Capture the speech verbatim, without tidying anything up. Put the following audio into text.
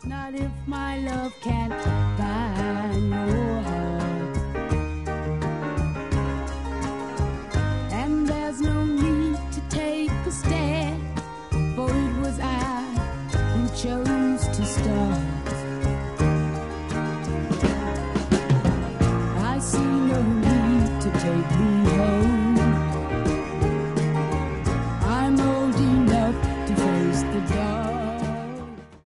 Not if my love can't buy no heart. And there's no need to take a stand, for it was I who chose to start. I see no need to take me home.